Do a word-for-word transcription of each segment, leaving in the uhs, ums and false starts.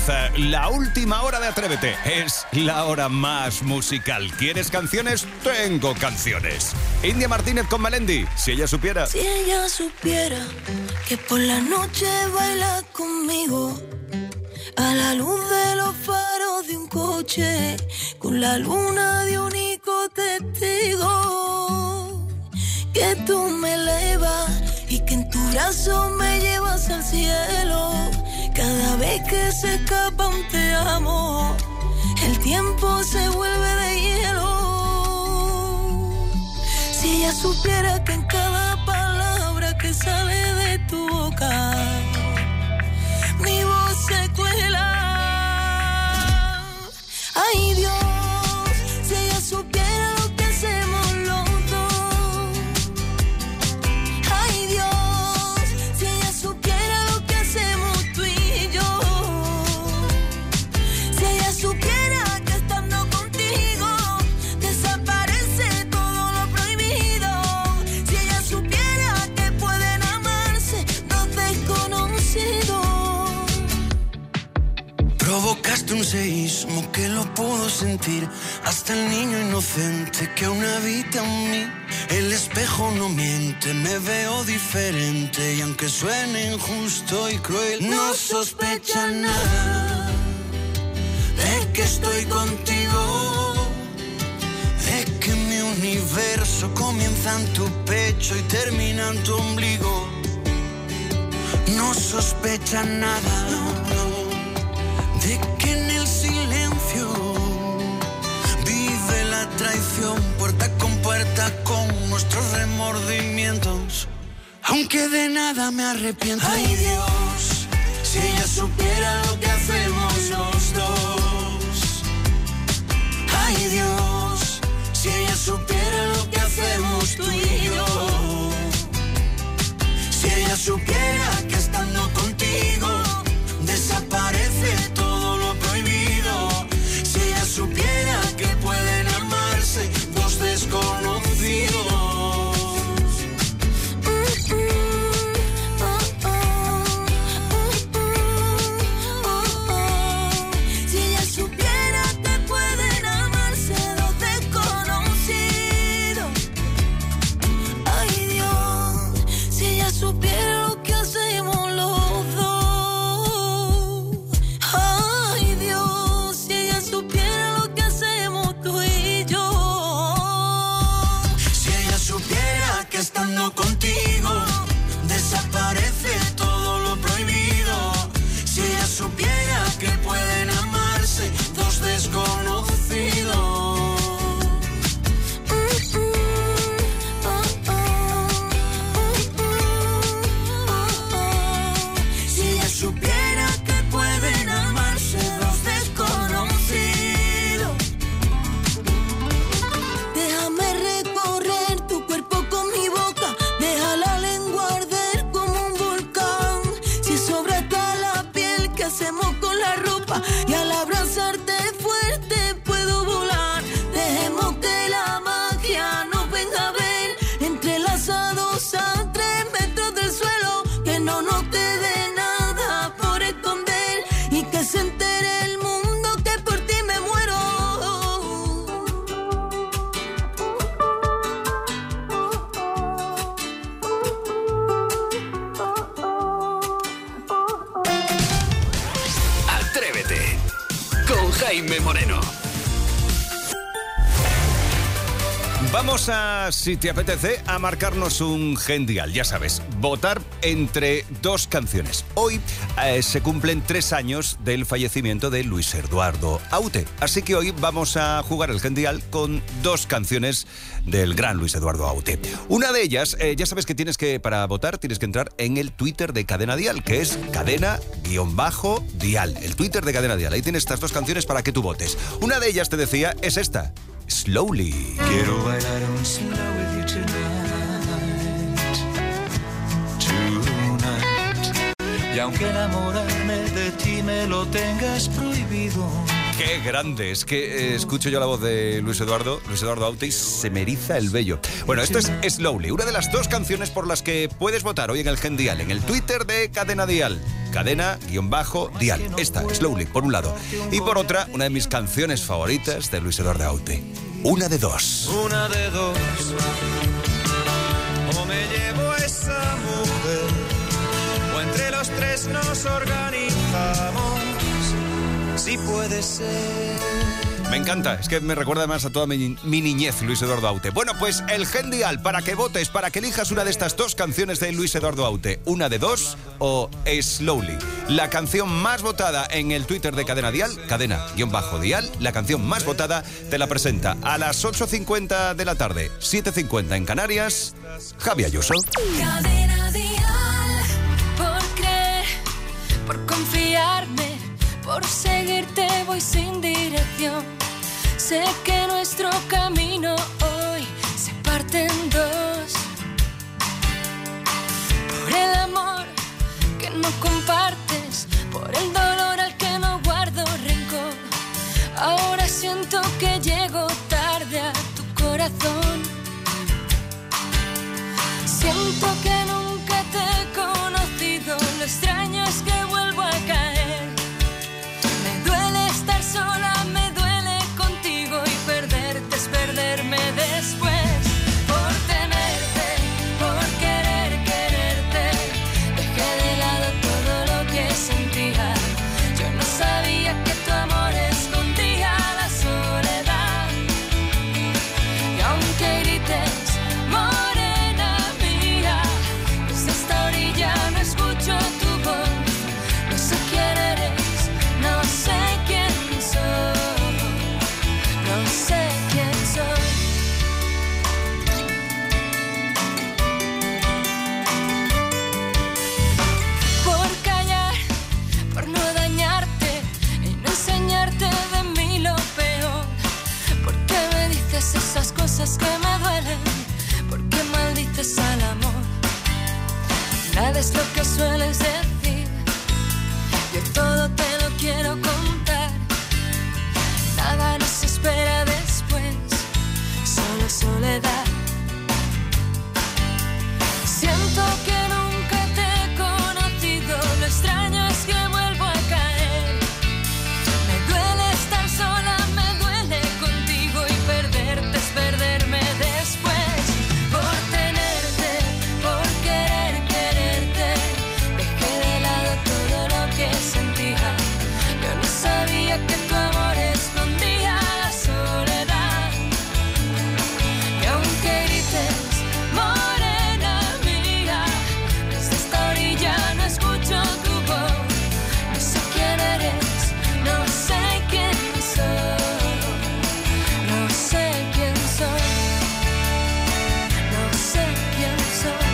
comienza la última hora de Atrévete. Es la hora más musical. ¿Quieres canciones? Tengo canciones. India Martínez con Melendi. Si ella supiera. Si ella supiera que por la noche baila conmigo a la luz de los faros de un coche, con la luna de único testigo, que tú me elevas y que en tu brazo me llevas al cielo. Cada vez que se escapa un te amo, el tiempo se vuelve de hielo. Si ella supiera que en cada palabra que sale de tu boca, mi voz se cuela. Ay, Dios, si ella supiera lo que hacemos los dos. Ay, Dios, si ella supiera lo que hacemos tú y yo. Si ella supiera que estando contigo desaparece todo lo prohibido. Si ella supiera que pueden amarse dos desconocidos. Provocaste un seísmo que lo puedo sentir, hasta el niño inocente que aún habita en mí. El espejo no miente, me veo diferente, y aunque suene injusto y cruel, no sospecha nada de que estoy contigo, de que mi universo comienza en tu pecho y termina en tu ombligo. No sospecha nada, no, no, de que en el silencio vive la traición, puerta con puerta con nuestros remordimientos, aunque de nada me arrepiento. Ay, Dios, si ella supiera lo que hacemos los dos. Ay, Dios, si ella supiera lo que hacemos tú y yo. Si ella supiera que estando contigo desaparece todo lo prohibido. Si ella supiera que pueden amarse dos desconocidos. Si ella supiera que pueden amarse dos desconocidos. Ay, Dios, si ella supiera lo que hacemos los dos. Ay, Dios, si ella supiera lo que hacemos tú y yo. Si ella supiera que estando contigo desaparece todo lo prohibido. Si ella supiera que pueden amarse dos desconocidos. Si ella supiera que pueden amarse dos desconocidos. Déjame recorrer tu cuerpo con mi boca, deja la lengua arder como un volcán. Si sobra hasta la piel, ¿qué hacemos con la ropa? Y al abrazarte fuerte puedo volar. Dejemos que la magia nos venga a ver, entrelazados a tres metros del suelo. Que no nos quede nada por esconder y que se entere el mundo que por ti me muero. Atrévete con Jaime Moreno. Vamos a, si te apetece, a marcarnos un gendial. Ya sabes, votar entre dos canciones. Hoy eh, se cumplen tres años del fallecimiento de Luis Eduardo Aute. Así que hoy vamos a jugar el gendial con dos canciones del gran Luis Eduardo Aute. Una de ellas, eh, ya sabes que tienes que, para votar, tienes que entrar en el Twitter de Cadena Dial, que es cadena-dial. El Twitter de Cadena Dial. Ahí tienes estas dos canciones para que tú votes. Una de ellas, te decía, es esta. Slowly. Quiero bailar un slow with you tonight, tonight. Y aunque enamorarme de ti me lo tengas prohibido. Qué grande, es que eh, escucho yo la voz de Luis Eduardo, Luis Eduardo Aute, y se me eriza el vello. Bueno, esto es Slowly, una de las dos canciones por las que puedes votar hoy en el gendial, en el Twitter de Cadena Dial. cadena-dial. Esta, Slowly, por un lado. Y por otra, una de mis canciones favoritas de Luis Eduardo Aute. Una de dos. Una de dos. O me llevo a esa mujer, o entre los tres nos organizamos. Si puede ser. Me encanta, es que me recuerda además a toda mi, mi niñez, Luis Eduardo Aute. Bueno, pues el Gendial, para que votes, para que elijas una de estas dos canciones de Luis Eduardo Aute. Una de dos o Slowly. La canción más votada en el Twitter de Cadena Dial, cadena-dial, la canción más votada te la presenta a las ocho cincuenta de la tarde, siete cincuenta en Canarias, Javi Ayuso. Cadena Dial, por creer, por confiarme, por seguirte voy sin dirección. Sé que nuestro camino hoy se parte en dos. Por el amor que no compartes, por el dolor al que no guardo rencor. Ahora siento que llego tarde a tu corazón. Siento que nunca te he conocido, lo extraño es que vuelvo a caer. Me duele estar sola, me duele contigo y perderte es perderme después. Por tenerte, por querer quererte, dejé de lado todo lo que sentía. Yo no sabía que tu amor escondía la soledad. Y aunque grites, morena mía, desde esta orilla no escucho tu voz. No sé quién eres, no sé quién soy, no sé quién soy. Por callar, por no dañarte y no enseñarte de mí lo peor. ¿Por qué me dices esas cosas que me duelen? ¿Por qué maldices al amor? Nada es lo que sueles decir, yo todo te lo quiero contar. Nada nos espera después, solo soledad. Siento que nunca te he conocido, lo extraño es que vuelvo a caer. Me duele estar sola, me duele contigo y perderte es perderme después. Por tenerte, por querer quererte, dejé de lado todo lo que sentía. Yo no sabía que tu amor escondía la soledad. Y aunque grites, morena mía, desde esta orilla no escucho tu voz. No sé quién eres, no sé quién soy, no sé quién soy, no sé quién soy.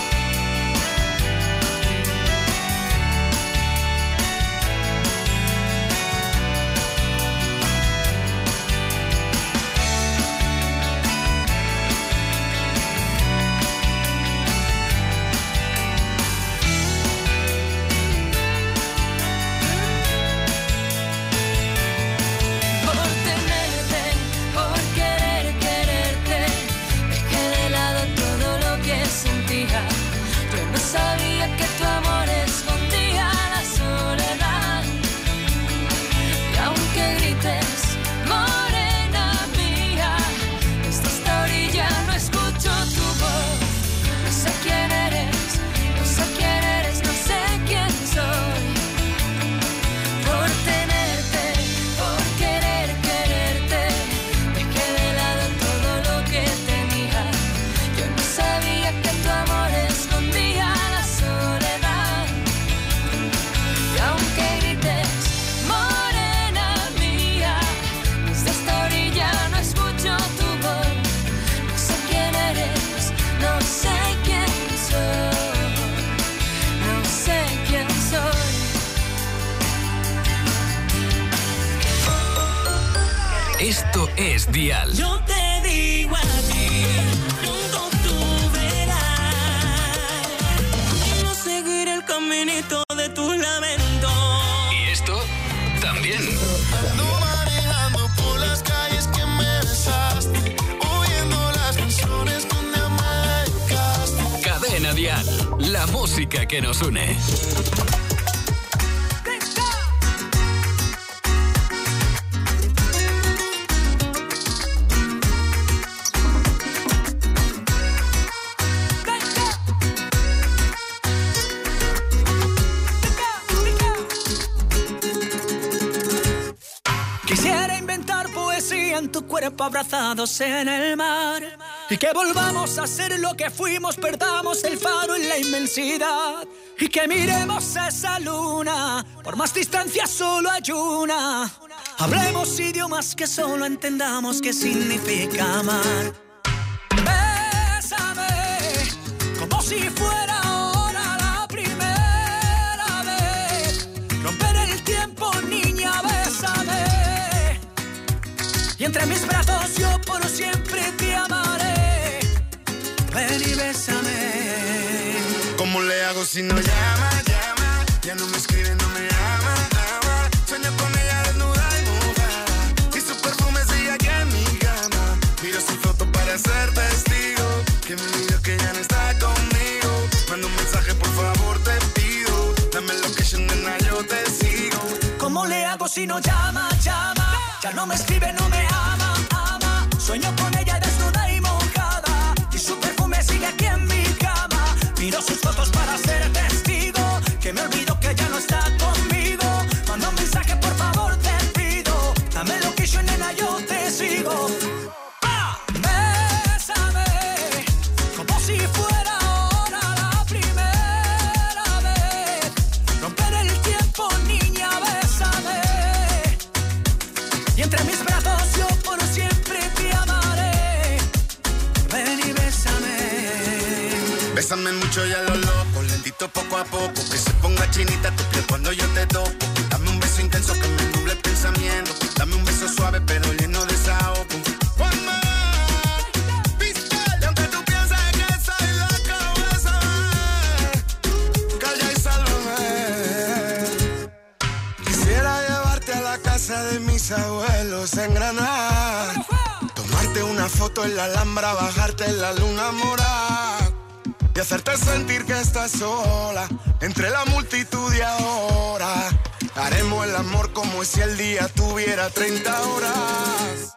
Por tenerte, por querer quererte, dejé de lado todo lo que sentía. Yo no sabía que tu amor escondía la soledad. Y aunque grites, morena mía, desde esta orilla no escucho tu voz. No sé quién eres, no sé quién eres, no sé quién soy. Por tenerte, por querer quererte, dejé de lado todo lo que tenía. Yo no sabía que tu amor escondía la soledad. Y aunque grites, morena mía, desde esta orilla no escucho tu voz. No sé quién eres, no sé quién soy, no sé quién soy. Esto es Dial. Yo te digo a ti, junto tú verás, no seguir el caminito de tus lamentos. Y esto también. Ando manejando por las calles que me besaste, oyendo las canciones donde me dedicaste. Cadena Dial. La música que nos une. tu cuerpo abrazados en el mar. Y que volvamos a ser lo que fuimos, perdamos el faro en la inmensidad. Y que miremos esa luna, por más distancia solo hay una. Hablemos idiomas que solo entendamos qué significa amar. Bésame, como si fuera ahora la primera vez. Romper el tiempo, niña, bésame. Y entre mis brazos yo por siempre te amaré. Ven y bésame. ¿Cómo le hago si no llama, llama? Ya no me escribe, no me ama, ama. Sueño con ella desnuda y mojada, y su perfume sigue aquí en mi cama. Miro su foto para ser testigo, que me diga que ya no está conmigo. Manda un mensaje, por favor, te pido. Dame location, nena, yo te sigo. ¿Cómo le hago si no llama, llama? Ya no me escribe, no me ama, ama. Sueño con ella desnuda y mojada, y su perfume sigue aquí en mi cama. Miro sus fotos para ser testigo, que me olvido que ya no está conmigo. Manda un mensaje, por favor, te pido. Dame location, nena, yo te sigo. ¡Ah! Bésame, como si fuera ahora la primera vez. Romper el tiempo, niña, bésame. Y entre mis brazos yo por siempre te amaré. Ven y bésame. Bésame mucho y a lo loco, lentito poco a poco, que se ponga chinita tu piel cuando yo te toco. Dame un beso intenso que me nuble el pensamiento. Dame un beso suave pero lleno de desahogo. One more, pistol. Y aunque tú pienses que soy loco, bésame. Calla y sálvame. Quisiera llevarte a la casa de mis abuelos en Granada. Tomarte una foto en la Alhambra, bajarte en la luna morada. Y hacerte sentir que estás sola entre la multitud y ahora. Haremos el amor como si el día tuviera treinta horas.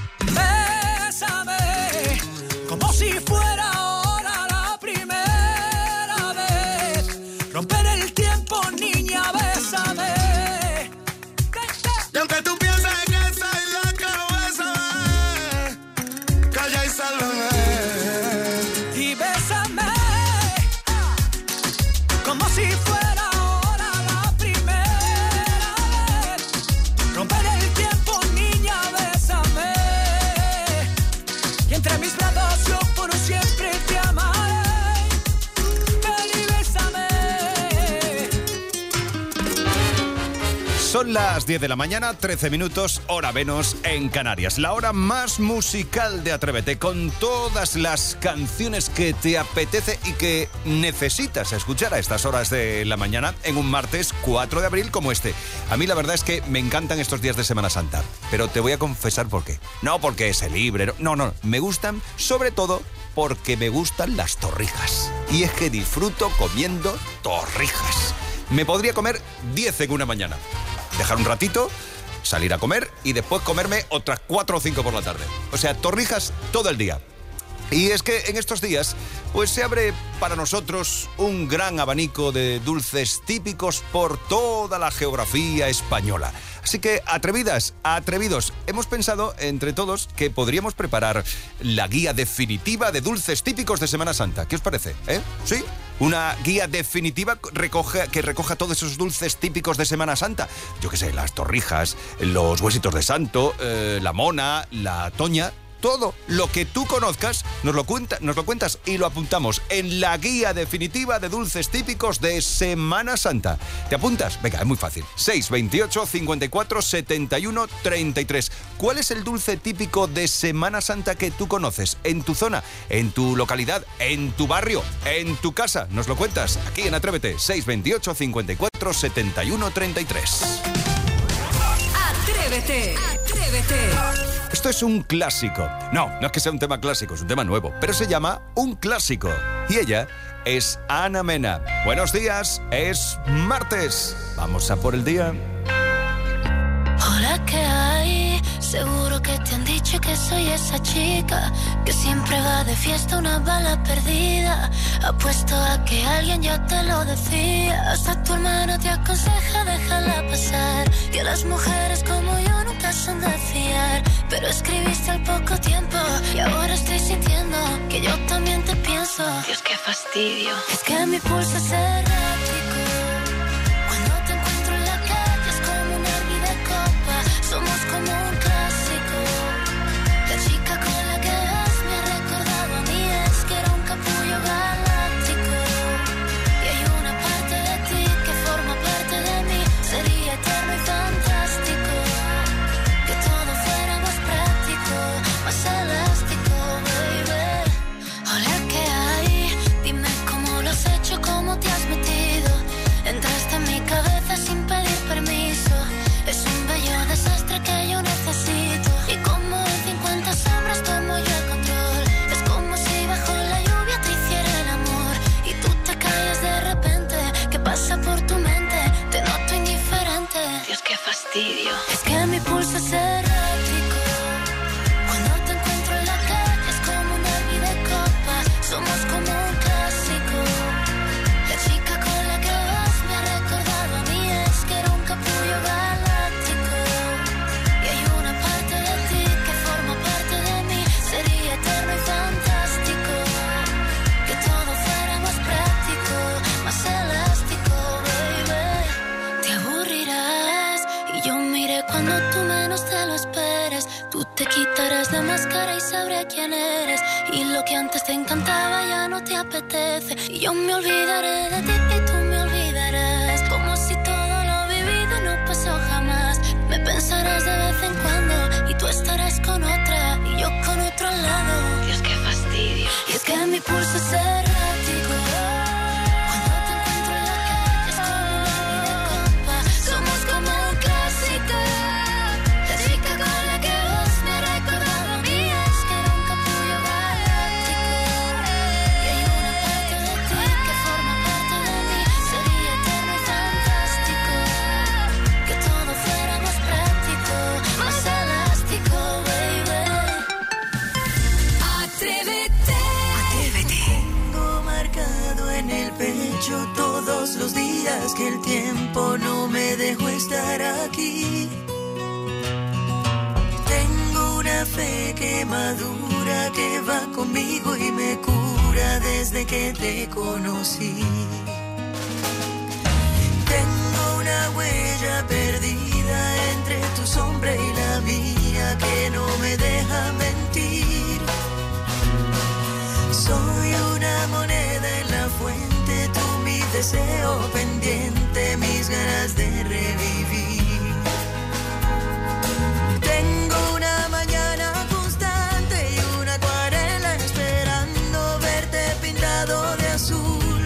Bésame, como si fuera ahora la primera vez. Romper el tiempo, niña, bésame. Y aunque tú pienses que soy loca, bésame. Calla y sálvame. Y bésame, como si fuera ahora la primera vez. Romper el tiempo, niña, bésame. Y entre mis brazos yo por siempre te amaré. Ven y bésame. Son las diez de la mañana, trece minutos, hora menos en Canarias. La hora más musical de Atrévete, con todas las canciones que te apetece y que necesitas escuchar a estas horas de la mañana en un martes cuatro de abril como este. A mí la verdad es que me encantan estos días de Semana Santa, pero te voy a confesar por qué. No porque es el libre, no, no, me gustan sobre todo porque me gustan las torrijas. Y es que disfruto comiendo torrijas. Me podría comer diez en una mañana. Dejar un ratito, salir a comer y después comerme otras cuatro o cinco por la tarde. O sea, torrijas todo el día. Y es que en estos días, pues se abre para nosotros un gran abanico de dulces típicos por toda la geografía española. Así que, atrevidas, atrevidos, hemos pensado entre todos que podríamos preparar la guía definitiva de dulces típicos de Semana Santa. ¿Qué os parece? ¿Eh? ¿Sí? Una guía definitiva recoge, que recoja todos esos dulces típicos de Semana Santa. Yo qué sé, las torrijas, los huesitos de santo, eh, la mona, la toña. Todo lo que tú conozcas nos lo, cuenta, nos lo cuentas y lo apuntamos en la guía definitiva de dulces típicos de Semana Santa. ¿Te apuntas? Venga, es muy fácil. seis veintiocho, cincuenta y cuatro, setenta y uno, treinta y tres. ¿Cuál es el dulce típico de Semana Santa que tú conoces? ¿En tu zona? ¿En tu localidad? ¿En tu barrio? ¿En tu casa? Nos lo cuentas aquí en Atrévete. seis veintiocho, cincuenta y cuatro, setenta y uno, treinta y tres. Atrévete, atrévete. Esto es un clásico. No, no es que sea un tema clásico, es un tema nuevo, pero se llama Un Clásico. Y ella es Ana Mena. Buenos días, es martes. Vamos a por el día. Hola, ¿qué hay? Seguro que te han dicho que soy esa chica que siempre va de fiesta una bala perdida. Apuesto a que alguien ya te lo decía. Hasta tu hermano te aconseja déjala pasar, que las mujeres como yo nunca son de fiar. Pero escribiste al poco tiempo y ahora estoy sintiendo que yo también te pienso. Dios, qué fastidio. Es que mi pulso es errático. Cuando te encuentro en la calle es como un hervir de copa. Somos como un clásico. La chica con la que vas me ha recordado a mí. Es que era un capullo galáctico. Y hay una parte de ti que forma parte de mí. Sería eterno y fantástico que todo fuera más práctico, más elástico, baby. Hola, ¿qué hay? Dime cómo lo has hecho, cómo te has metido. Entraste en mi cabeza sin pedir permiso. Es un bello desastre que yo necesito. Y como en cincuenta sombras tomo yo el control. Es como si bajo la lluvia te hiciera el amor y tú te callas de repente. ¿Qué pasa por tu mente? Te noto indiferente. Dios, qué fastidio. Es que mi pulso es errático. Cuando te encuentro en la calle es como un hervir de copa. Somos como un clásico. La chica con la que vas me ha recordado a mí. Es que era un capullo galáctico. Y hay una parte de ti que forma parte de mí. Sería eterno y fantástico que todo fuera más práctico, más elástico, baby. Te aburrirás y yo miré cuando tú menos te lo esperes. Tú te quitarás la máscara y sabré quién eres. Y lo que antes te encantaba ya no te apetece. Y yo me olvidaré de ti y tú me olvidarás. Como si todo lo vivido no pasó jamás. Me pensarás de vez en cuando y tú estarás con otra y yo con otro al lado. Dios, qué fastidio. Y es que mi pulso es errático. Cuando te encuentro en la calle es como un hervir de copa. Somos como un clásico. La chica con la que vas me ha recordado a mí. Es que era un capullo galáctico. Y hay una parte de ti que forma parte de mí. Sería eterno y fantástico que todo fuera más práctico, más elástico, baby. Atrévete. Atrévete. Tengo marcado en el pecho todos los días que el tiempo no me dejó estar aquí. Tengo una fe que madura, que va conmigo y me cura desde que te conocí. Tengo una huella perdida entre tu sombra y la mía que no me deja mentir. Soy una moneda en la fuente, tú mi deseo pendiente, mis ganas de revivir. Tengo una mañana constante y una acuarela esperando verte pintado de azul.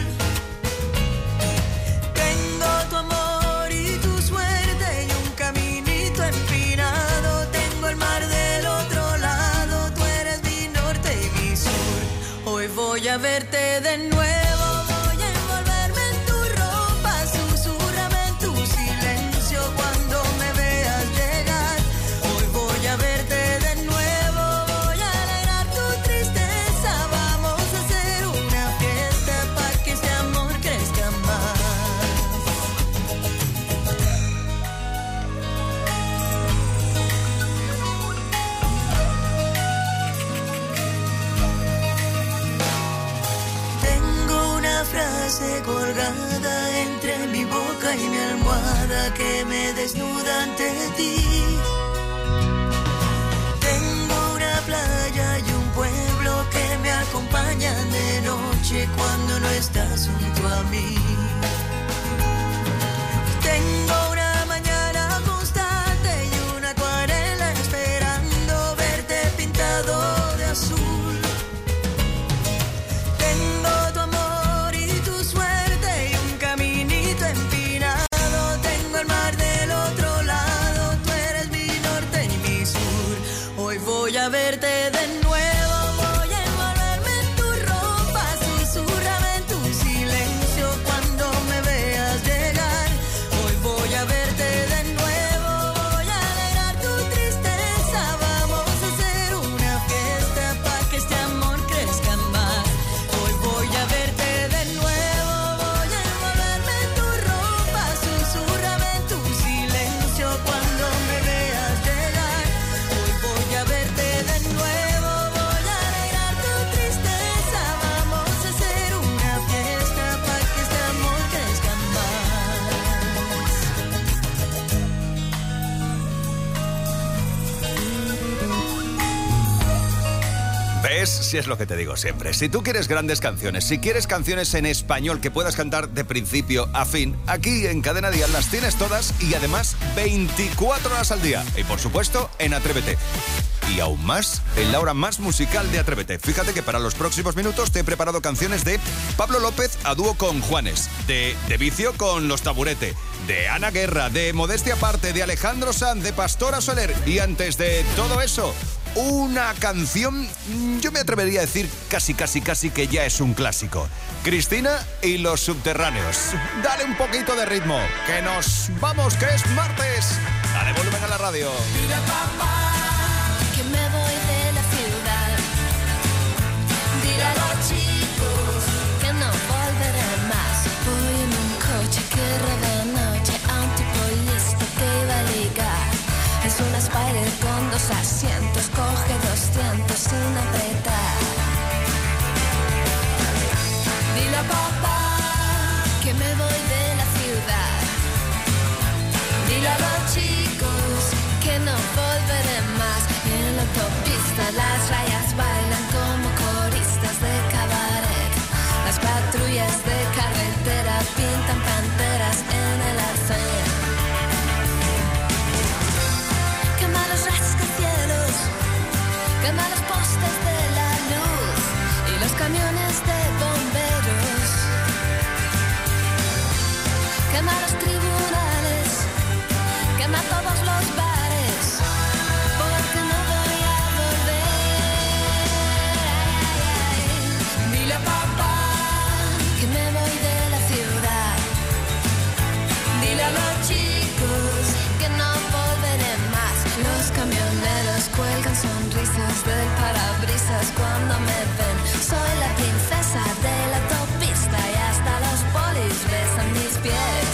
Tengo tu amor y tu suerte y un caminito empinado. Tengo el mar del otro lado, tú eres mi norte y mi sur. Hoy voy a verte de nuevo, voy a envolverme en tu ropa, susurrame en tu silencio cuando me veas llegar. Hoy voy a verte de nuevo, voy a alegrar tu tristeza. Vamos a hacer una fiesta para que este amor crezca más. Tengo una frase colgada entre mi boca y mi almohada que me desnuda ante ti. Tengo una playa y un pueblo que me acompañan de noche cuando no estás junto a mí. Tengo una mañana constante y una acuarela esperando verte pintado de azul. Tengo tu amor y tu suerte y un caminito empinado. Tengo el mar del otro lado, tú eres mi norte y mi sur. Hoy voy a verte de nuevo, voy a envolverme en tu ropa, susurrame en tu silencio cuando es, si es lo que te digo siempre. Si tú quieres grandes canciones, si quieres canciones en español que puedas cantar de principio a fin, aquí en Cadena Dial las tienes todas y además veinticuatro horas al día. Y por supuesto, en Atrévete. Y aún más, en la hora más musical de Atrévete. Fíjate que para los próximos minutos te he preparado canciones de Pablo López a dúo con Juanes, de, de Vicio con Los Taburete, de Ana Guerra, de Modestia Aparte, de Alejandro Sanz, de Pastora Soler. Y antes de todo eso, una canción, yo me atrevería a decir casi, casi, casi que ya es un clásico. Cristina y Los Subterráneos. Dale un poquito de ritmo, que nos vamos, que es martes. Dale volumen a la radio. Dile papá que me voy de la ciudad. Dile a los chicos que no volveré más. Voy en un coche que roba noche a un tipo listo que va a ligar. Es una Spider con dos asientos, coge doscientos sin apretar. Dile a papá que me voy de la ciudad. Dile a los chicos que no volveré más. En la autopista las rayas bailan como coristas de cabaret. Las patrullas de carretera pintan panteras en el arcén. Quema los rascacielos, quema los postes de la luz y los camiones de bomberos. Quema los tribunales, quema todos los bares, porque no voy a volver. Dile a papá que me voy de la ciudad. Dile a los chicos que no volveré más. Los camioneros cuelgan sonrisas del parabrisas cuando me ven. Soy la princesa de la autopista y hasta los polis besan mis pies.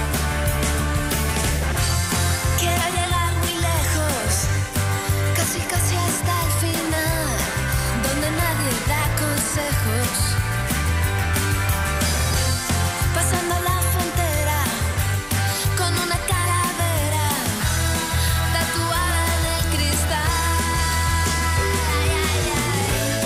Quiero llegar muy lejos, casi casi hasta el final, donde nadie da consejos. Pasando la frontera con una calavera tatuada en el cristal. Ay, ay, ay.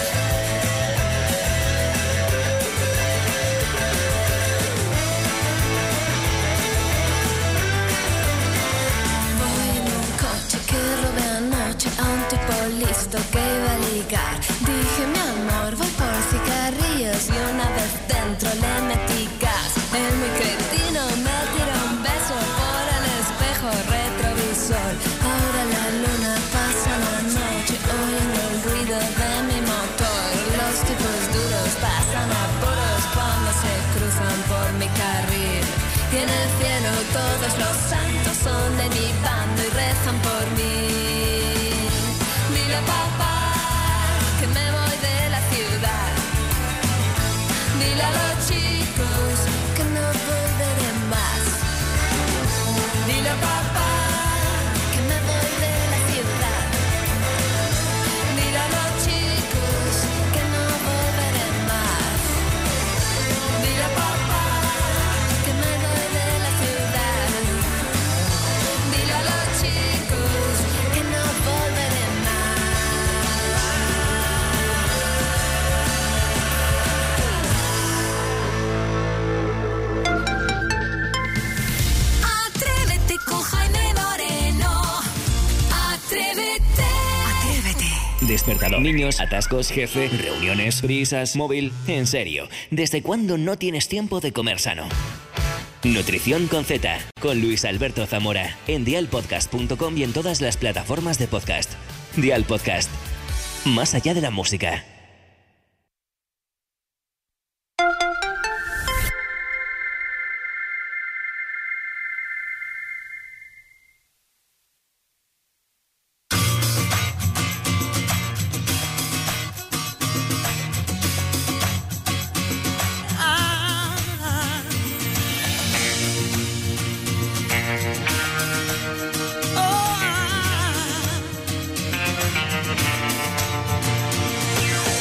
Voy en un coche que robé anoche a un tipo listo que iba a ligar. Dije, mi amor, voy por cigarrillos y una vez dentro le metí gas. El muy cretino me tiró un beso por el espejo retrovisor. Ahora la luna pasa la noche oyendo el ruido de mi motor. Los tipos duros pasan apuros cuando se cruzan por mi carril. Y en el cielo todos los santos son de mi bando y rezan por mí. Dile a papá que me voy de la ciudad. Dile a los chicos que no volveré más. Dile a papá que me voy de la ciudad. Dile a los chicos que no volveré más. Dile a papá que me voy de la ciudad. Dile a los chicos que no volveré más. Atrévete con Jaime Moreno. Atrévete. Atrévete. Despertador. Niños, atascos, jefe, reuniones, prisas, móvil. En serio, ¿desde cuándo no tienes tiempo de comer sano? Nutrición con Z, con Luis Alberto Zamora, en dial podcast punto com y en todas las plataformas de podcast. Dial Podcast, más allá de la música. Oh,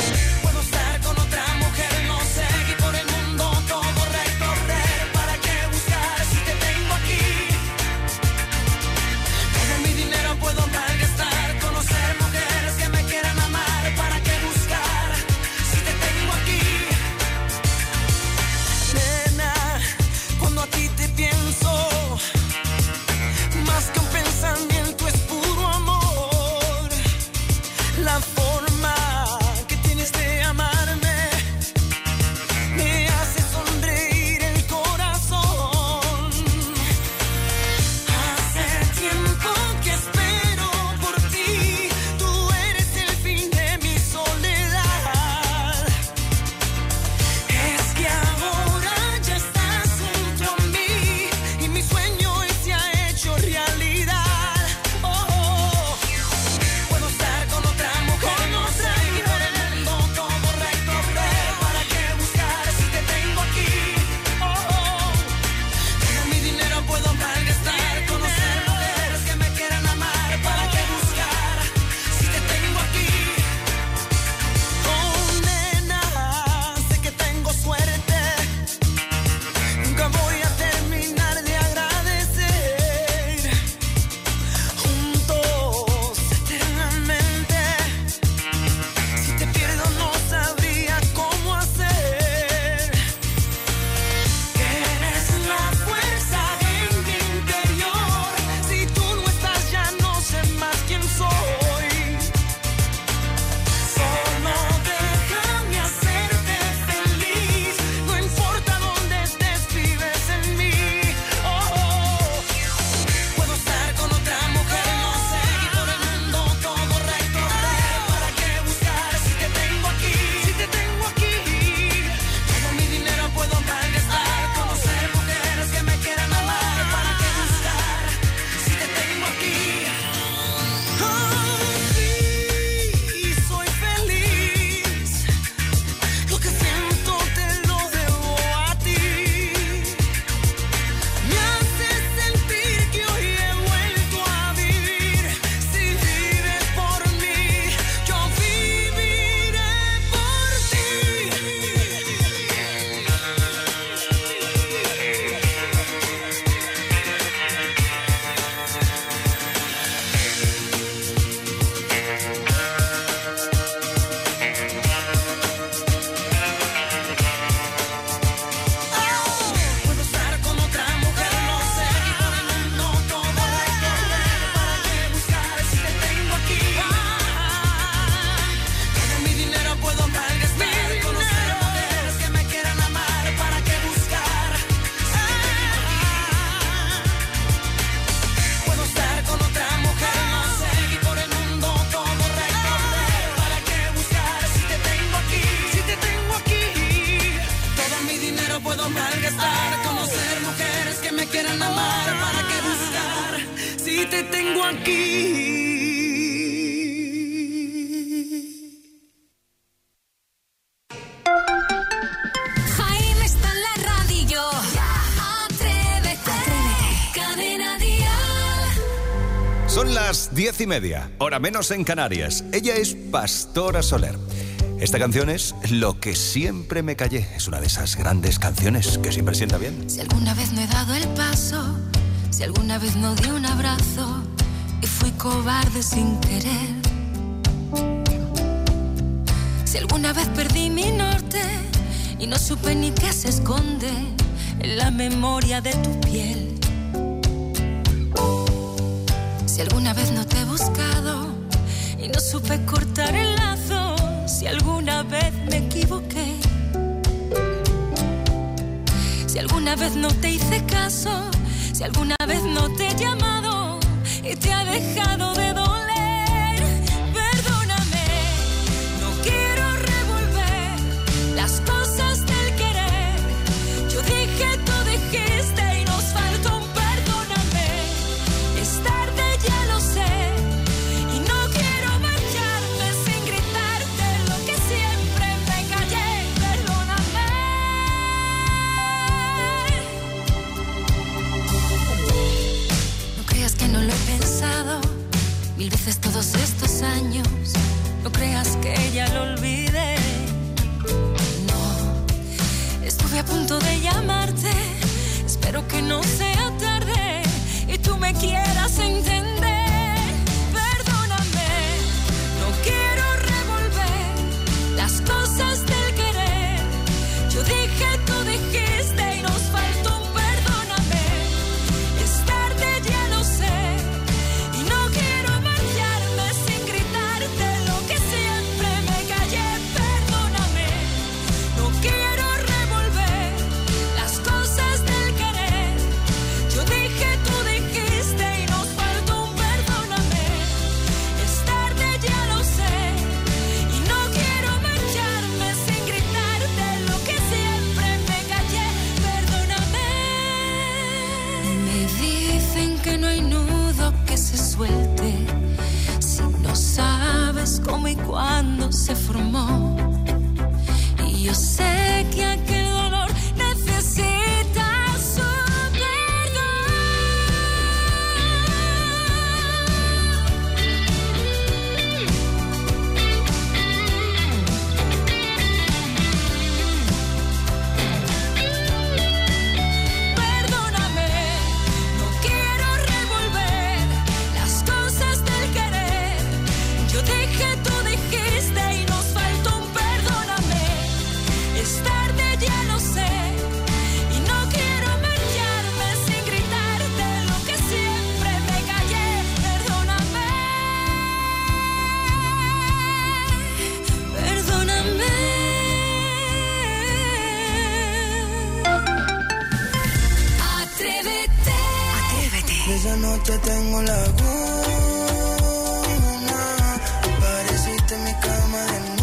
te tengo aquí. Jaime está en la radio. Atrévete. Atrévete. Cadena Dial. Son las diez y media, hora menos en Canarias. Ella es Pastora Soler. Esta canción es Lo que siempre me callé. Es una de esas grandes canciones que siempre sienta bien. Si alguna vez no he dado el paso, si alguna vez no di un abrazo y fui cobarde sin querer, si alguna vez perdí mi norte y no supe ni qué se esconde en la memoria de tu piel, si alguna vez no te he buscado y no supe cortar el lazo, si alguna vez me equivoqué, si alguna vez no te hice caso, si alguna vez no te he llamado y te ha dejado de doler, perdóname, no quiero revolver las cosas del querer. Yo dije, tú dijiste y nos faltó un perdóname. Es tarde, ya lo sé, y no quiero marcharme sin gritarte lo que siempre me callé, perdóname. No creas que no lo he pensado mil veces todos estos años, no creas que ya lo olvidé. No, estuve a punto de llamarte, espero que no sea tarde y tú me quieras entender. Perdóname, no quiero revolver las cosas del querer. Yo dije, tú dijiste y nos faltó un perdóname. Es tarde, ya lo sé, y no quiero marcharme sin gritarte lo que siempre me callé. Perdóname, no quiero revolver las cosas del querer. Yo dije, tú dijiste y nos faltó un perdóname. Es tarde, ya lo sé, y no quiero marcharme sin gritarte lo que siempre me callé. Perdóname. Me dicen que no hay nudo que se suelte si no sabes cómo y cuándo se formó. Y yo sé que aquel dolor necesita su perdón. Perdóname, no quiero revolver las cosas del querer. Yo dije, tú dijiste y nos faltó un perdóname. Es tarde, ya lo sé, y no quiero marcharme sin gritarte lo que siempre me callé. Perdóname, perdóname. Atrévete. Atrévete. Esa noche tengo la laguna, pareciste mi cama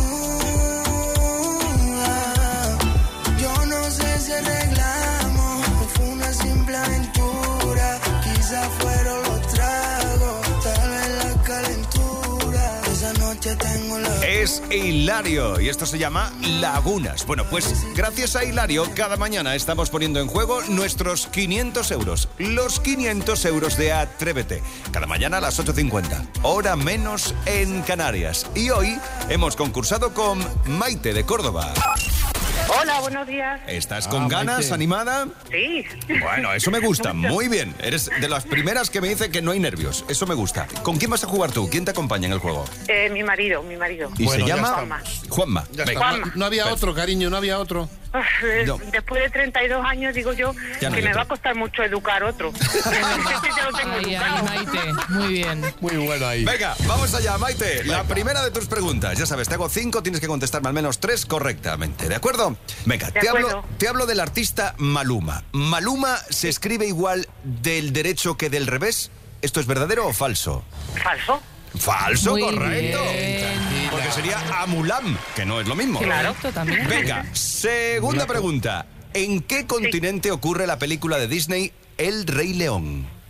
desnuda. Yo no sé si arreglamos o fue una simple aventura. Quizás fueron los tragos, tal vez la calentura. Esa noche tengo la Es Hilario y esto se llama Lagunas. Bueno, pues gracias a Hilario cada mañana estamos poniendo en juego nuestros quinientos euros. Los quinientos euros de Atrévete. Cada mañana a las ocho cincuenta. Hora menos en Canarias. Y hoy hemos concursado con Maite de Córdoba. Hola, buenos días. ¿Estás con ganas, Maite. animada? Sí. Bueno, eso me gusta. Mucho. Muy bien. Eres de las primeras que me dice que no hay nervios. Eso me gusta. ¿Con quién vas a jugar tú? ¿Quién te acompaña en el juego? Eh, mi marido, mi marido. Y Bueno, se ya llama Juanma. Juanma. Ya Venga. está. No, no había otro, cariño, no había otro. Uf, eh, No. Después de treinta y dos años, digo yo, Ya no que hay me otro. va a costar mucho educar otro. Ya lo tengo Ay, ay, educado. Maite, muy bien. Muy bueno ahí. Venga, vamos allá, Maite. La primera de tus preguntas. Ya sabes, te hago cinco, tienes que contestarme al menos tres correctamente, ¿de acuerdo? Venga, De te hablo, acuerdo. te hablo del artista Maluma. ¿Maluma se escribe igual del derecho que del revés? ¿Esto es verdadero o falso? Falso. Falso, Muy correcto. bien. Porque sería Amulam, que no es lo mismo. Claro. Correcto también. Venga, segunda pregunta. ¿En qué continente ocurre la película de Disney El Rey León?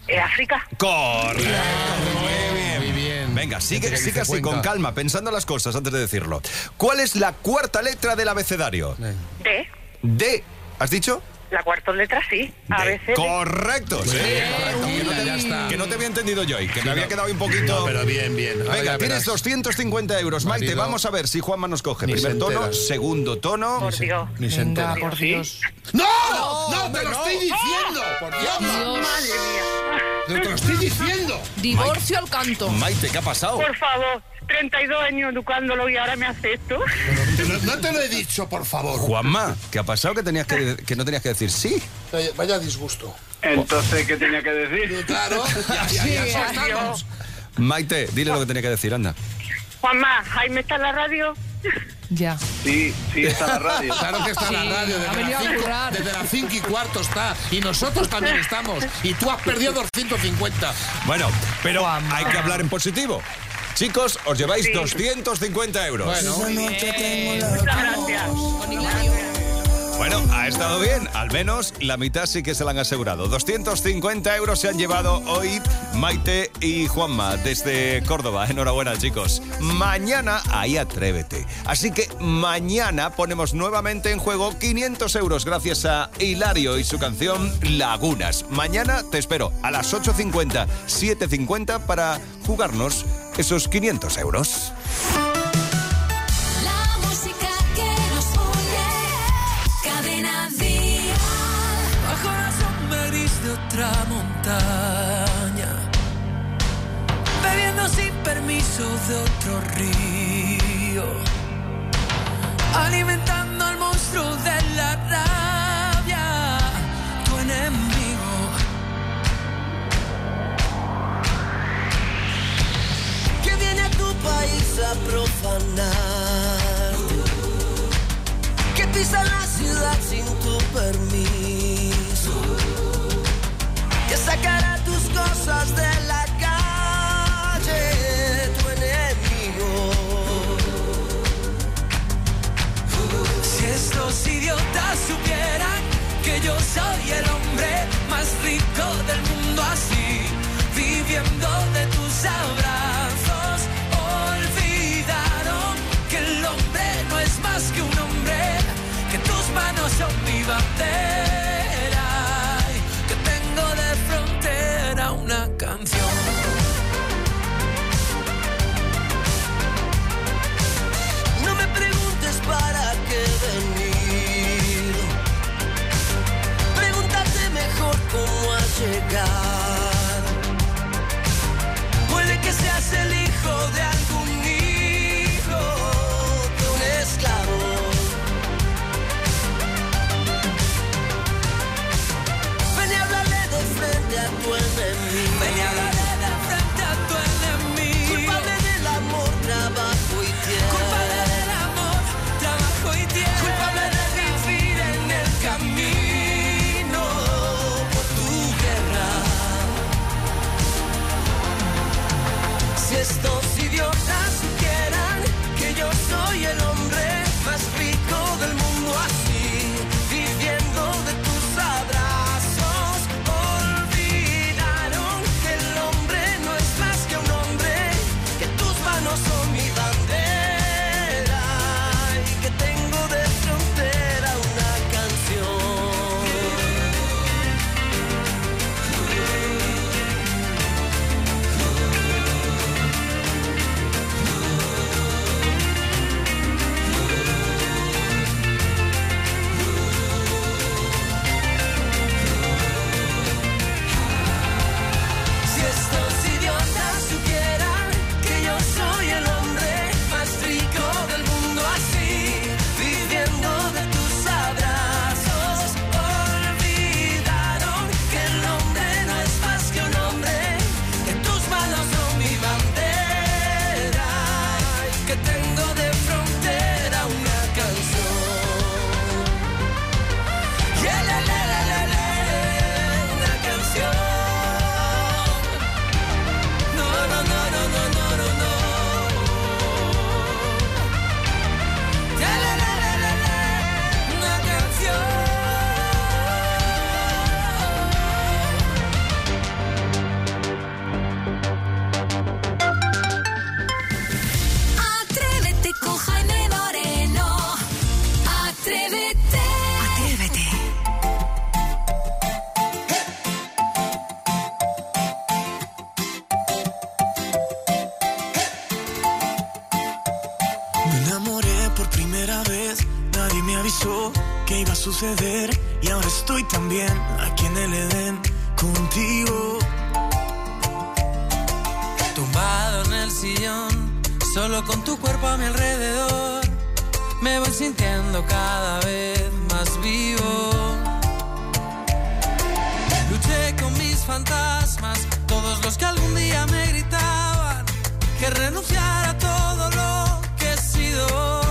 ¿Eh, África? Correcto. Muy bien. Muy bien. Venga, sigue, Gente que sigue dice así, Cuenca. con calma, pensando las cosas antes de decirlo. ¿Cuál es la cuarta letra del abecedario? D. D. ¿Has dicho? La cuarta letra, sí. A D. veces. Correcto. Sí. Que no, te, ya está. que no te había entendido yo y que me había no. quedado ahí un poquito... No, pero bien, bien. Ahora Venga, ya tienes verás. doscientos cincuenta euros. Maite, Marido. vamos a ver si Juanma nos coge. Ni Primer se tono, entera. segundo tono. Por Dios. Ni se entera. Venga, por Dios. ¡No! ¡No, te lo estoy diciendo! ¡Por Dios! Dios. Madre mía. ¡Te lo estoy diciendo! Divorcio al canto. Maite, ¿qué ha pasado? Por favor, treinta y dos años educándolo y ahora me hace esto. Te lo- no te lo he dicho, por favor. Juanma, ¿qué ha pasado que, tenías que, que no tenías que decir sí? Vaya, vaya disgusto. Entonces, ¿qué tenía que decir? Claro, ya, ya, ya, ya estamos. Maite, dile lo que tenía que decir, anda. Juanma, Jaime está en la radio. Ya. Sí, sí, está la radio. Claro que está Sí, la radio, ha desde venido las, a cinco, currar. desde las cinco y cuarto está. Y nosotros también estamos. Y tú has perdido doscientos cincuenta. Bueno, pero Juanma. hay que hablar en positivo. Chicos, os lleváis Sí. doscientos cincuenta euros. Bueno, Muchas gracias. Con Hilario. Bueno, ha estado bien. Al menos la mitad sí que se la han asegurado. doscientos cincuenta euros se han llevado hoy Maite y Juanma desde Córdoba. Enhorabuena, chicos. Mañana, ahí atrévete. Así que mañana ponemos nuevamente en juego quinientos euros gracias a Hilario y su canción Lagunas. Mañana te espero a las ocho cincuenta, siete cincuenta para jugarnos esos quinientos euros. La música que nos une. Cadena Dial. Bajo la sombra gris de otra montaña, bebiendo sin permiso de otro río, alimentando al monstruo de la rabia, tu enemigo. Que viene a tu país a profanar, que pisa la ciudad sin tu permiso, que sacará tus cosas de la calle, tu enemigo. Si estos idiotas supieran que yo soy el hombre más rico del mundo, así, viviendo de tus abrazos, olvidaron que el hombre no es más que un hombre, que tus manos son mi bandera, que tengo de frontera una canción. No me preguntes para qué he venido, pregúntate mejor cómo has llegado. Puede que seas el hijo de algún hijo de un esclavo. Ven y háblale de frente a tu enemigo. Ven y háblale suceder y ahora estoy también aquí en el Edén contigo. Tumbado en el sillón, solo con tu cuerpo a mi alrededor, me voy sintiendo cada vez más vivo. Luché con mis fantasmas, todos los que algún día me gritaban que renunciara a todo lo que he sido.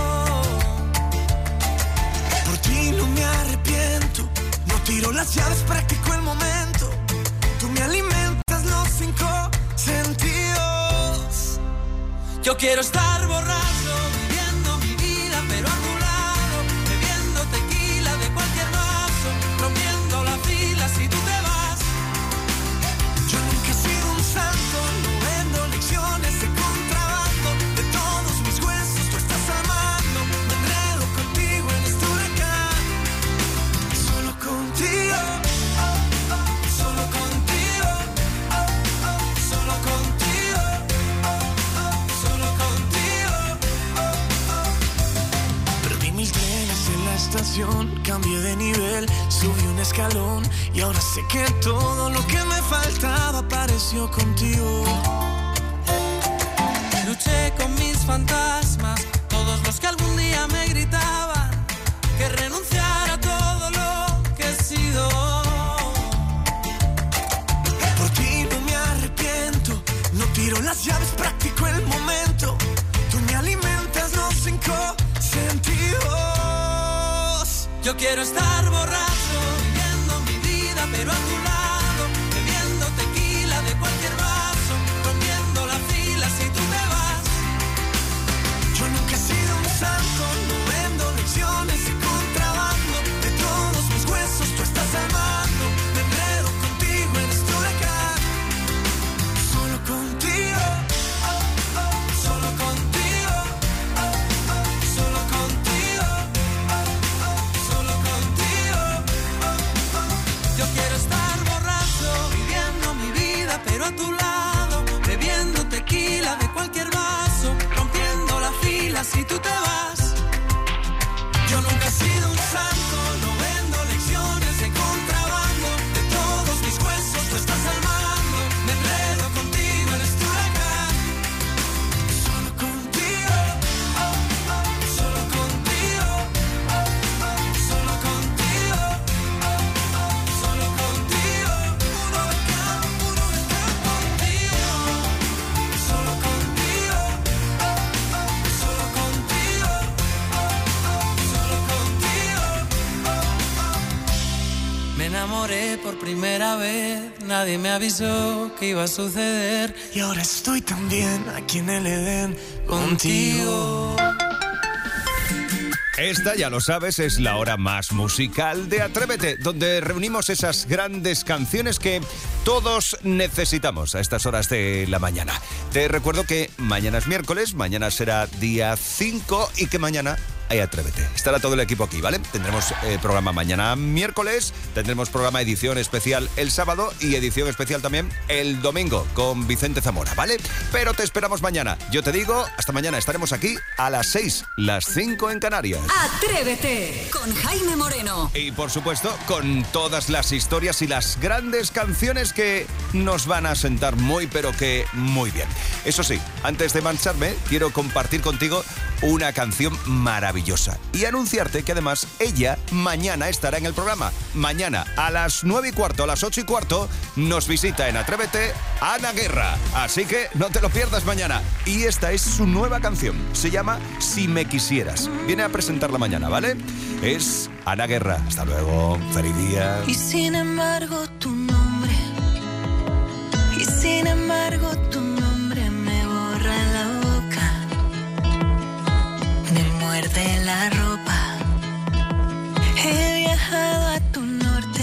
Por ti no me arrepiento, no tiro las llaves, practico el momento. Tú me alimentas los cinco sentidos. Yo quiero estar borracho, viviendo mi vida, pero a tu lado, bebiendo tequila de cualquier vaso, rompiendo la fila si tú te vas. Yo nunca he sido un santo, no vendo lecciones de contrabando. De todos mis huesos tú estás amando. Me enredo contigo en este huracán. Solo contigo, oh, oh, solo contigo, oh, oh, solo contigo, oh, oh, solo contigo, oh, oh. Perdí mil trenes en la estación, cambié de nivel, subí un escalón y ahora sé que todo lo que me faltaba apareció contigo. Luché con mis fantasmas, todos los que algún día me gritaban que renunciara a todo lo que he sido. Por ti no me arrepiento, no tiro las llaves, practico el momento. Tú me alimentas los cinco sentidos. Yo quiero estar borracho, viviendo mi vida, pero a tu lado, bebiendo tequila de cualquier vaso, rompiendo la fila si tú te vas. Yo nunca he sido un santo, no vendo lecciones de contrabando. De todos mis huesos tú estás amando. Me enredo contigo en este huracán. Solo contigo, oh, oh, solo contigo, oh, oh, solo contigo, oh, oh, solo contigo, oh, oh. Yo quiero estar borracho, viviendo mi vida, pero a tu lado, bebiendo tequila de cualquier vaso, rompiendo la fila si tú te vas. Yo nunca he sido un santo, no vendo lecciones de contrabando. De todos mis huesos tú estás amando. Me enredo contigo en este huracán. Solo contigo, oh, oh, solo contigo, oh, oh, solo contigo, oh, oh, solo contigo. Un huracán, un huracán contigo. Solo contigo, oh, oh, solo contigo, oh, oh, solo contigo, oh, oh. Me enamoré por primera vez, nadie me avisó que iba a suceder. Y ahora estoy también aquí en el Edén contigo. Esta, ya lo sabes, es la hora más musical de Atrévete, donde reunimos esas grandes canciones que todos necesitamos a estas horas de la mañana. Te recuerdo que mañana es miércoles, mañana será día cinco y que mañana hay Atrévete. Estará todo el equipo aquí, ¿vale? Tendremos eh, programa mañana miércoles, tendremos programa edición especial el sábado y edición especial también el domingo con Vicente Zamora, ¿vale? Pero te esperamos mañana. Yo te digo, hasta mañana estaremos aquí a las seis, las cinco en Canarias. Atrévete con Jaime Moreno. Y por supuesto, con todas las historias y las grandes canciones que nos van a sentar muy, pero que muy bien. Eso sí, antes de marcharme, quiero compartir contigo una canción maravillosa y anunciarte que además ella mañana estará en el programa. Mañana a las nueve y cuarto, a las ocho y cuarto, nos visita en Atrévete Ana Guerra. Así que no te lo pierdas mañana. Y esta es su nueva canción. Se llama Si me quisieras. Viene a presentarla mañana, ¿vale? Es Ana Guerra. Hasta luego. Feliz día. Y sin embargo tu nombre, y sin embargo tu nombre me borra la boca, me muerde la ropa. He viajado a tu norte,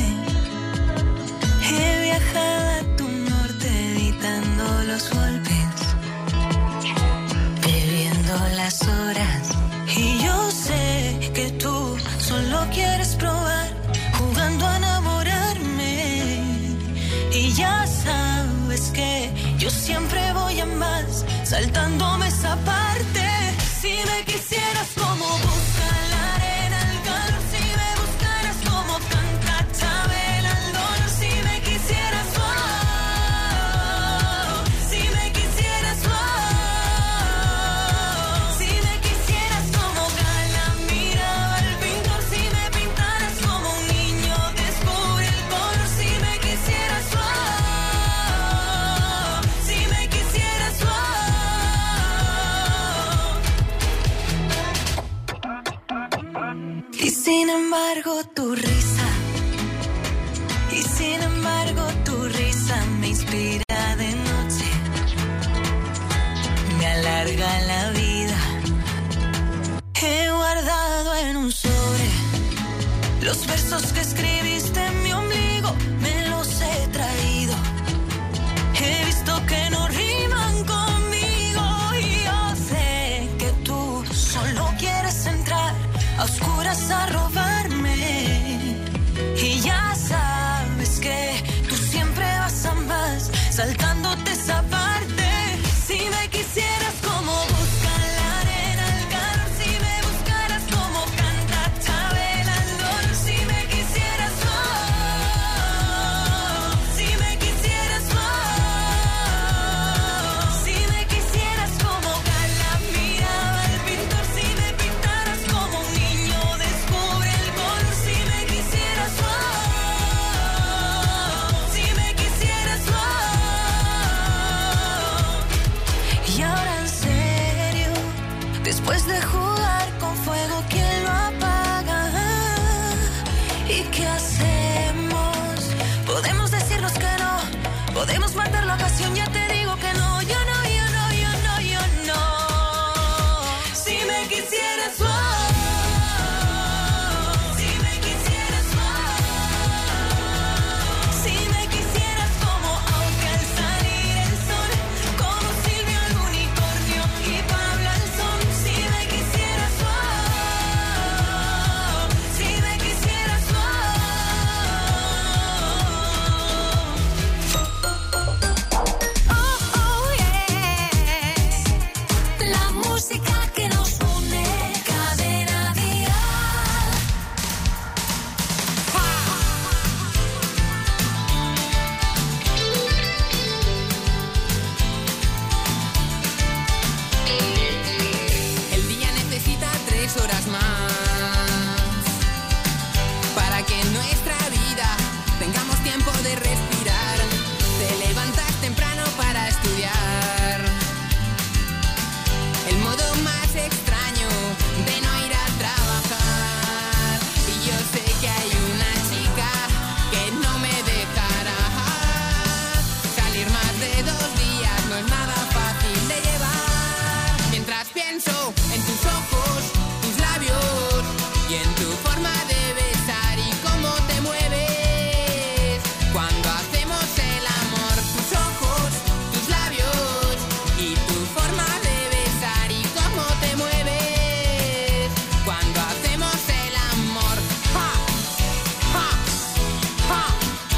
he viajado a tu norte, evitando los golpes, bebiendo las horas. Y yo sé que tú solo quieres probar, jugando a enamorarme. Y ya sabes que yo siempre voy a más, saltándome esa parte. Si me quisieras como busca la arena, el calor, si me buscaras inspira de noche, me alarga la vida. He guardado en un sobre los versos que escribiste en mi ombligo, me los he traído. He visto que no riman conmigo y yo sé que tú solo quieres entrar a oscuras a robarme. Y ya sabes que tú siempre vas a más, saltándote esa parte. Si me quisieras como busca la arena, el calor, si me buscaras como canta Chabela, el dolor, si me quisieras, oh, si me quisieras, oh, si me quisieras como Gala miraba al pintor, si me pintaras como un niño descubre el color, si me quisieras, oh, si me quisieras, oh. Y ahora en serio, después de jugar con fuego, ¿quién lo apaga? ¿Y qué hacemos? Podemos decirnos que no, podemos matar la ocasión, ya te digo que no, yo no, yo no, yo no, yo no. Si me quisieras, oh, si me quisieras, oh, si me quisieras como aunque al salir el sol, como Silvio el unicornio y Pablo el son, si me quisieras, oh, si me quisieras, oh. Oh, oh, yes. La música que nos une, Cadena Dial. El día necesita tres horas más para que en nuestra vida tengamos tiempo de respirar. Te levantas temprano para estudiar. El modo más extraño de no ir a trabajar. Y yo sé que hay una chica que no me dejará. Salir más de dos días no es nada fácil de llevar. Mientras pienso en tus ojos, tus labios y en tu forma de besar y cómo te mueves cuando hacemos el amor. Tus ojos, tus labios y tu forma de besar y cómo te mueves cuando hacemos el amor. ¡Ja! ¡Ja! ¡Ja!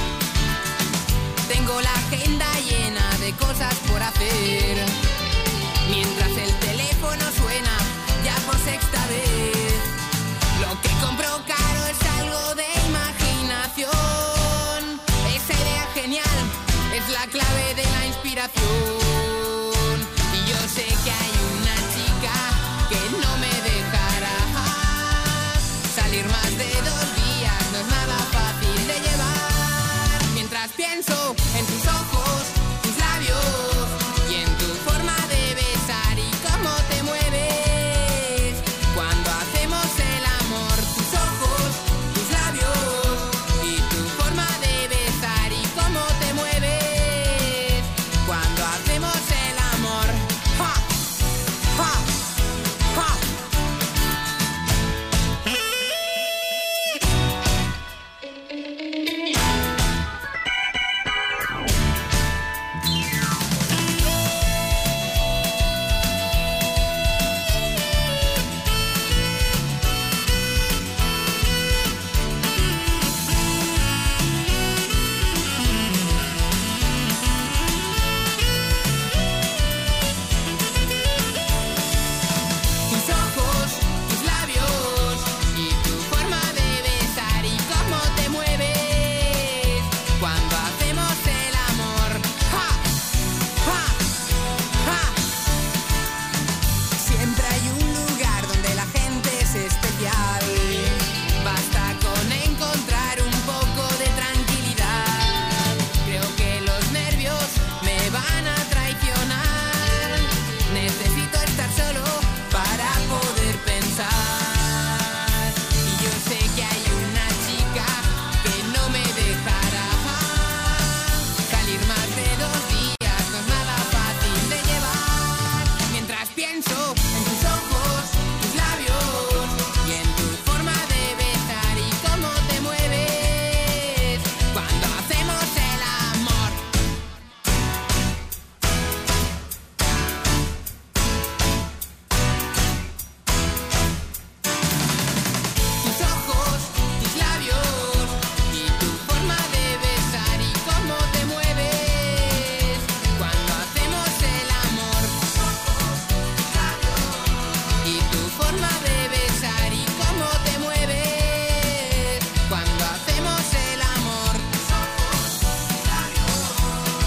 Tengo la agenda llena de cosas por hacer. Mientras el teléfono suena ya por sexta vez. Lo que compro caro es algo de imaginación. Esa idea genial es la clave de la inspiración. Y yo sé que hay una chica que no me dejará. Salir más de dos días no es nada fácil de llevar. Mientras pienso en tus ojos, tus labios y en tu forma de besar y cómo te mueves cuando hacemos el amor. Tus ojos, tus labios y tu forma de besar y cómo te mueves cuando hacemos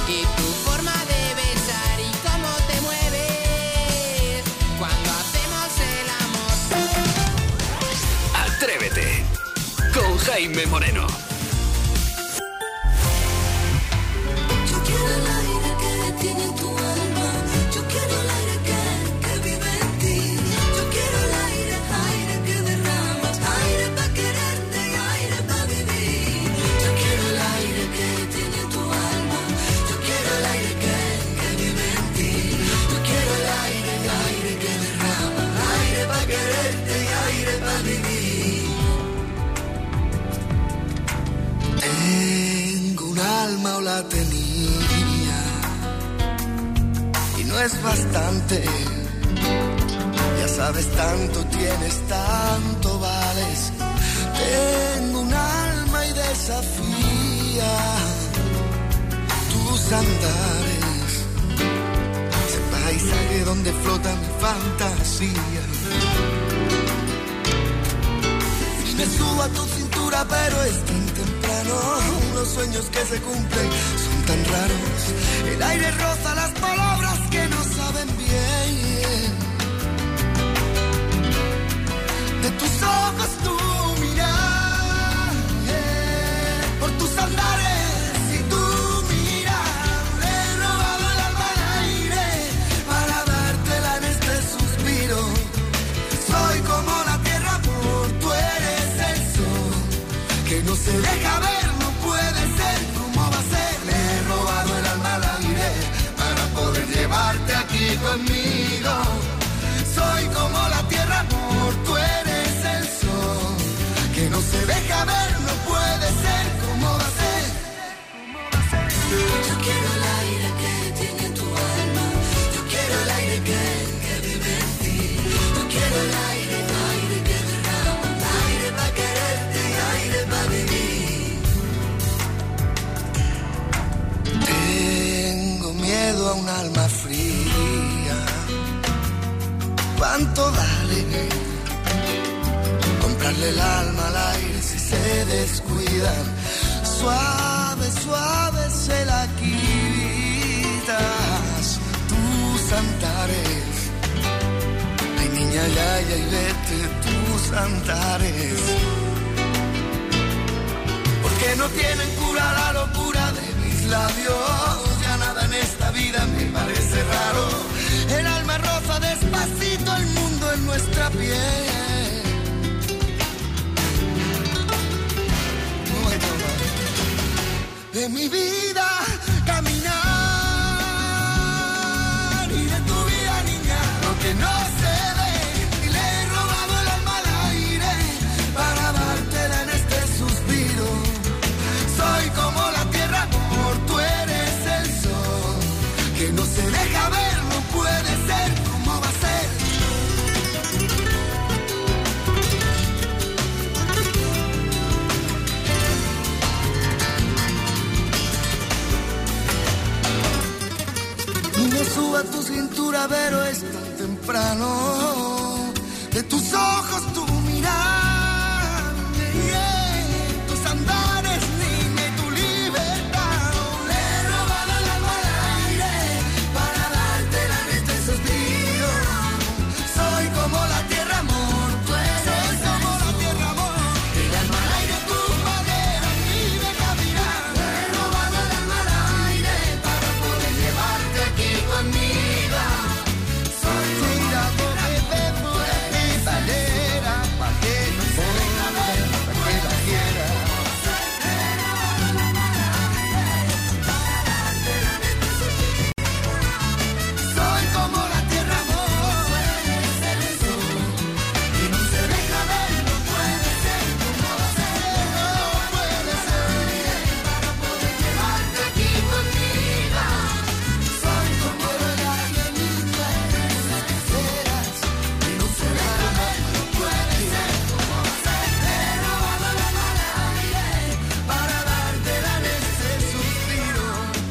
Y tu forma de besar y cómo te mueves cuando hacemos el amor. Atrévete con Jaime Moreno. Yo quiero el aire que tiene tu alma. Yo quiero el aire que, que vive en ti. Yo quiero el aire, aire que derramas. Aire para quererte y aire para vivir. Yo quiero el aire que tiene tu alma. Yo quiero el aire que, que vive en ti. Yo quiero el aire, aire que derrama. Aire para quererte y aire para vivir. Tengo un alma o la tenía y no es bastante. Ya sabes, tanto tienes, tanto vales. Tengo un alma y desafía tus andares, ese paisaje donde flota mi fantasía. Y me subo a tu cintura, pero es tan temprano. Los sueños que se cumplen son tan raros. El aire roza las palabras que no saben bien. De tus ojos tu mirar, por tus andares y tu mirar. Le he robado el alma al aire para dártela en este suspiro. Soy como la tierra, amor, tú eres el sol que no se deja ver, no puede ser, ¿cómo va a ser? Le he robado el alma al aire para poder llevarte aquí conmigo. Soy como la tierra, amor, tú eres el sol que no se deja ver, no puede ser, ¿cómo va a ser? Yo quiero el aire que tiene tu alma. Yo quiero el aire que, que vive en ti. Yo quiero el aire, aire que derrama. Aire para quererte y aire para vivir. Tengo miedo a un alma fría. ¿Cuánto vale comprarle el alma al aire si se descuidan? Suave, suave se la quitas tus andares. Ay, niña, ya, ya, y vete tus andares. Porque no tienen cura la locura de mis labios. Ya nada en esta vida me parece raro. El alma roza despacito el mundo en nuestra piel. No hay nada de mi vida caminar y de tu vida, niña, lo que no se ve. Y le he robado el alma al aire para dártela en este suspiro. Soy como la tierra, amor, tú eres el sol que no se deja ver, no puede ser, ¿cómo va a ser? Y me subo a tu cintura, pero es tan temprano. De tus ojos tu mirar, yeah, tus andares, niña, y tu libertad. Le he robado el alma al aire para dártela en este suspiro. Soy como la tierra, amor, tú eres. Soy como la tierra, amor. El alma al aire, tu madera, vive caminar. Le he robado el alma al aire para poder llevarte aquí conmigo. Soy mira porque vemos la metalera, pa' que no se deja ver, pa' que la quiera. Soy como la tierra, amor, tú eres el sol que no se deja ver, no puede ser, ¿cómo va a ser? No puede ser, para poder llevarte aquí conmigo. Soy como el aire, niña, eres las caseras que no se deja ver, no puede ser, ¿cómo va a ser? Le he robado el alma al aire para dártela en este suspiro.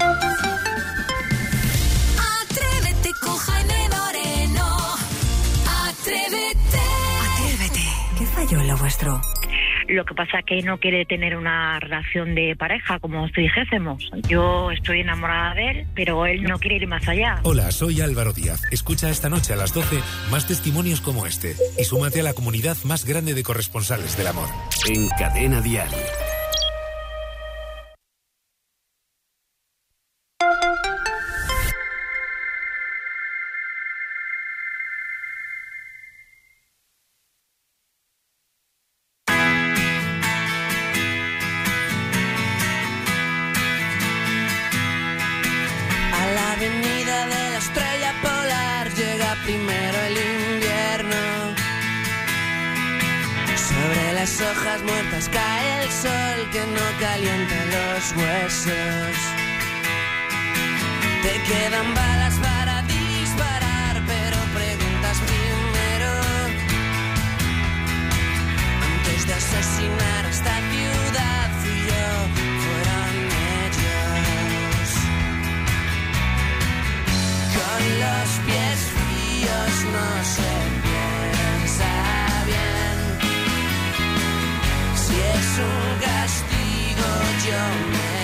Atrévete con Jaime Moreno. Atrévete. Atrévete. ¿Qué falló en lo vuestro? Lo que pasa es que no quiere tener una relación de pareja, como si dijésemos. Yo estoy enamorada de él, pero él no quiere ir más allá. Hola, soy Álvaro Díaz. Escucha esta noche a las doce más testimonios como este y súmate a la comunidad más grande de corresponsales del amor. En Cadena Dial. Primero el invierno, sobre las hojas muertas cae el sol que no calienta los huesos. Te quedan balas para disparar, pero preguntas primero, antes de asesinar a esta ciudad. Fui yo, fueron ellos, con los pies no se piensa bien. Si es un castigo, yo me